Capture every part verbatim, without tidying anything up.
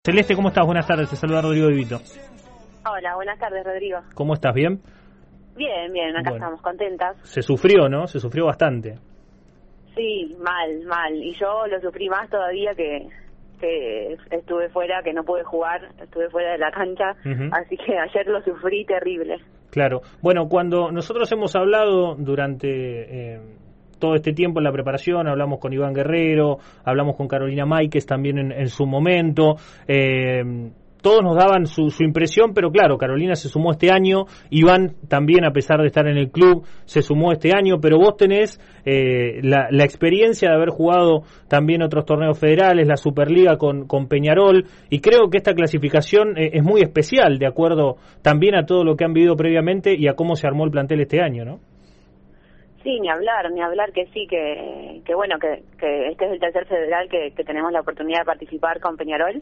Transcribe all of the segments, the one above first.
Celeste, ¿cómo estás? Buenas tardes, te saluda Rodrigo de Vito. Hola, buenas tardes, Rodrigo. ¿Cómo estás? ¿Bien? Bien, bien, acá bueno, estamos contentas. Se sufrió, ¿no? Se sufrió bastante. Sí, mal, mal. Y yo lo sufrí más todavía que, que estuve fuera, que no pude jugar, estuve fuera de la cancha, uh-huh. Así que ayer lo sufrí terrible. Claro. Bueno, cuando nosotros hemos hablado durante... Eh, todo este tiempo en la preparación, hablamos con Iván Guerrero, hablamos con Carolina Máiquez también en, en su momento, eh, todos nos daban su, su impresión, pero claro, Carolina se sumó este año, Iván también, a pesar de estar en el club, se sumó este año, pero vos tenés eh, la, la experiencia de haber jugado también otros torneos federales, la Superliga con, con Peñarol, y creo que esta clasificación eh, es muy especial, de acuerdo también a todo lo que han vivido previamente y a cómo se armó el plantel este año, ¿no? Sí, ni hablar, ni hablar que sí, que, que bueno, que, que este es el tercer federal que, que tenemos la oportunidad de participar con Peñarol.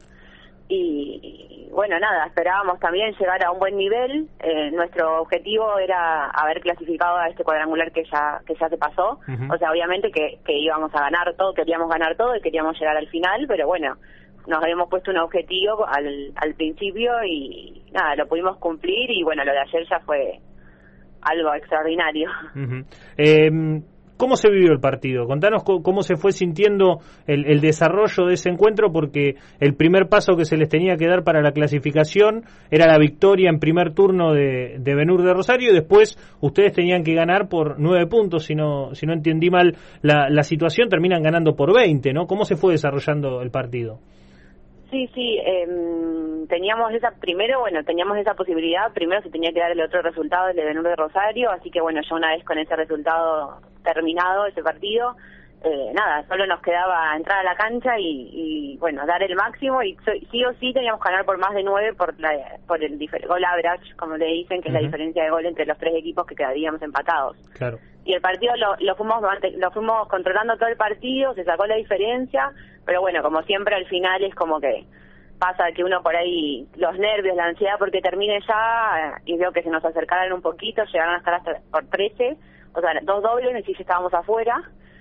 Y, y bueno, nada, esperábamos también llegar a un buen nivel. Eh, nuestro objetivo era haber clasificado a este cuadrangular que ya que ya se pasó. Uh-huh. O sea, obviamente que, que íbamos a ganar todo, queríamos ganar todo y queríamos llegar al final, pero bueno, nos habíamos puesto un objetivo al, al principio y nada, lo pudimos cumplir y bueno, lo de ayer ya fue algo extraordinario. Uh-huh. Eh, ¿Cómo se vivió el partido? Contanos co- cómo se fue sintiendo el, el desarrollo de ese encuentro, porque el primer paso que se les tenía que dar para la clasificación era la victoria en primer turno de, de Benur de Rosario, y después ustedes tenían que ganar por nueve puntos, si no, si no entendí mal la, la situación, terminan ganando por veinte, ¿no? ¿Cómo se fue desarrollando el partido? Sí, sí, eh, teníamos esa, primero, bueno, teníamos esa posibilidad, primero se tenía que dar el otro resultado, el de Benur de Rosario, así que bueno, ya una vez con ese resultado terminado, ese partido, eh, nada, solo nos quedaba entrar a la cancha y, y bueno, dar el máximo, y so, sí o sí teníamos que ganar por más de nueve por la, por el difer- gol average, como le dicen, que uh-huh. es la diferencia de gol entre los tres equipos que quedaríamos empatados. Claro. Y el partido lo, lo fuimos lo fuimos controlando todo el partido, se sacó la diferencia, pero bueno, como siempre al final es como que pasa que uno por ahí, los nervios, la ansiedad porque termine ya, y veo que se nos acercaron un poquito, llegaron a estar hasta por trece, o sea, dos dobles y ya estábamos afuera,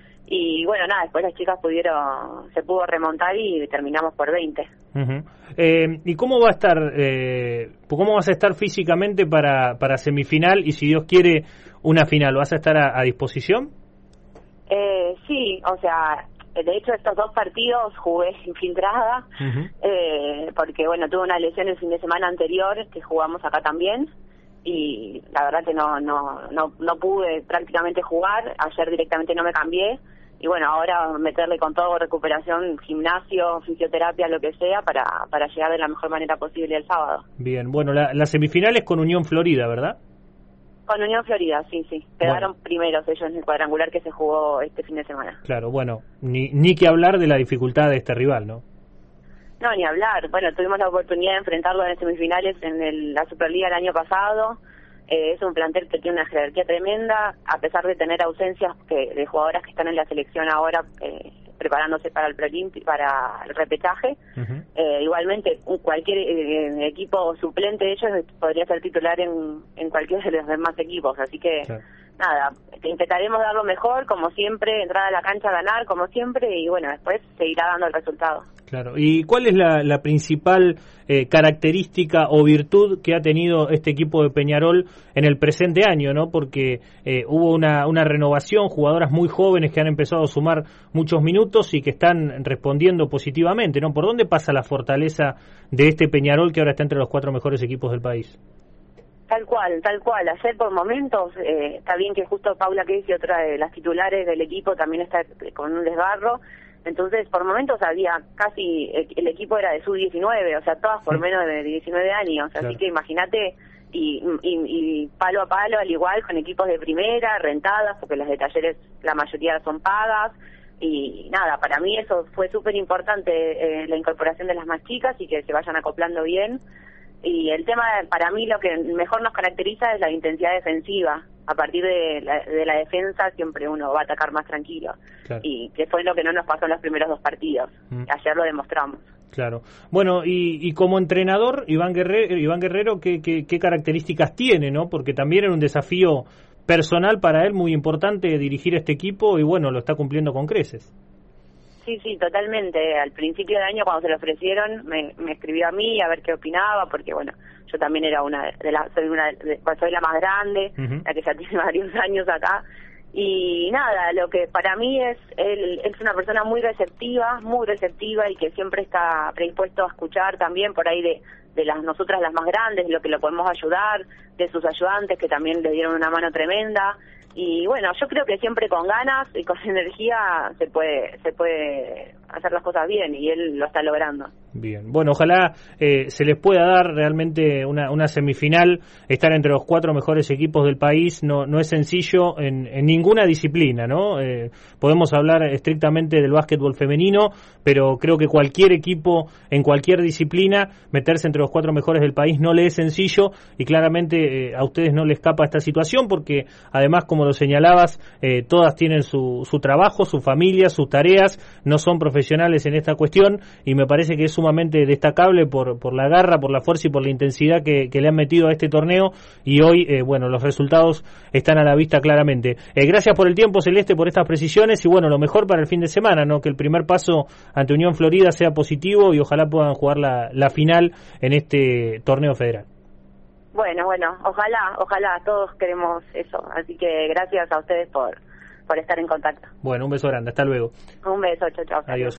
y bueno, nada, después las chicas pudieron, se pudo remontar y terminamos por veinte. Uh-huh. Eh, ¿Y cómo va a estar, eh, cómo vas a estar físicamente para, para semifinal y si Dios quiere una final? ¿Vas a estar a, a disposición? Eh, sí, o sea, de hecho estos dos partidos jugué infiltrada, uh-huh. eh, porque bueno, tuve una lesión el fin de semana anterior que jugamos acá también y la verdad que no no no no pude prácticamente jugar. Ayer directamente no me cambié y bueno, ahora meterle con todo, recuperación, gimnasio, fisioterapia, lo que sea, para para llegar de la mejor manera posible el sábado. Bien, bueno, la, la semifinal es con Unión Florida, ¿verdad? Con Unión Florida, sí, sí. Quedaron bueno. primeros ellos en el cuadrangular que se jugó este fin de semana. Claro, bueno, ni ni que hablar de la dificultad de este rival, ¿no? No, ni hablar. Bueno, tuvimos la oportunidad de enfrentarlo en semifinales en el, la Superliga el año pasado. Eh, es un plantel que tiene una jerarquía tremenda, a pesar de tener ausencias que, de jugadoras que están en la selección ahora eh, preparándose para el preolímpico, para el repechaje. Uh-huh. Eh, igualmente, un, cualquier eh, equipo suplente de ellos podría ser titular en, en cualquiera de los demás equipos. Así que, claro. Nada, intentaremos dar lo mejor, como siempre, entrar a la cancha a ganar, como siempre, y bueno, después seguirá dando el resultado. Claro. ¿Y cuál es la, la principal eh, característica o virtud que ha tenido este equipo de Peñarol en el presente año, ¿no? Porque eh, hubo una, una renovación, jugadoras muy jóvenes que han empezado a sumar muchos minutos y que están respondiendo positivamente, ¿no? ¿Por dónde pasa la fortaleza de este Peñarol que ahora está entre los cuatro mejores equipos del país? Tal cual, tal cual. Ayer por momentos, eh, está bien que justo Paula Casey, otra de las titulares del equipo, también está con un desgarro. Entonces, por momentos había casi, el, el equipo era de sub diecinueve, o sea, todas por menos de diecinueve años. Claro. Así que imagínate, y, y, y palo a palo, al igual, con equipos de primera, rentadas, porque las de talleres la mayoría son pagas. Y nada, para mí eso fue súper importante, eh, la incorporación de las más chicas y que se vayan acoplando bien. Y el tema, para mí, lo que mejor nos caracteriza es la intensidad defensiva. A partir de la, de la defensa siempre uno va a atacar más tranquilo. Claro. Y que fue lo que no nos pasó en los primeros dos partidos. Mm. Ayer lo demostramos. Claro. Bueno, y, y como entrenador, Iván Guerrero, Iván Guerrero ¿qué, qué, qué características tiene, ¿no? Porque también era un desafío personal para él muy importante dirigir este equipo y bueno, lo está cumpliendo con creces. Sí, sí, sí, totalmente. Al principio del año cuando se lo ofrecieron me, me escribió a mí a ver qué opinaba, porque bueno, yo también era una de las, soy una de, soy la más grande, uh-huh. la que ya tiene varios años acá. Y nada, lo que para mí es, él es una persona muy receptiva, muy receptiva y que siempre está predispuesto a escuchar también por ahí de, de las nosotras las más grandes, lo que lo podemos ayudar, de sus ayudantes que también le dieron una mano tremenda. Y bueno, yo creo que siempre con ganas y con energía se puede se puede hacer las cosas bien y él lo está logrando. Bien, bueno, ojalá eh, se les pueda dar realmente una, una semifinal, estar entre los cuatro mejores equipos del país, no no es sencillo en, en ninguna disciplina, ¿no? Eh, podemos hablar estrictamente del básquetbol femenino, pero creo que cualquier equipo en cualquier disciplina, meterse entre los cuatro mejores del país no le es sencillo y claramente eh, a ustedes no les escapa esta situación porque además, como lo señalabas, eh, todas tienen su, su trabajo, su familia, sus tareas, no son profesionales en esta cuestión y me parece que es sumamente destacable por, por la garra, por la fuerza y por la intensidad que, que le han metido a este torneo y hoy, eh, bueno, los resultados están a la vista claramente. Eh, gracias por el tiempo, Celeste, por estas precisiones y bueno, lo mejor para el fin de semana, ¿no? Que el primer paso ante Unión Florida sea positivo y ojalá puedan jugar la, la final en este torneo federal. Bueno, bueno, ojalá, ojalá, todos queremos eso, así que gracias a ustedes por, por estar en contacto. Bueno, un beso grande, hasta luego. Un beso, chao, chao. Adiós.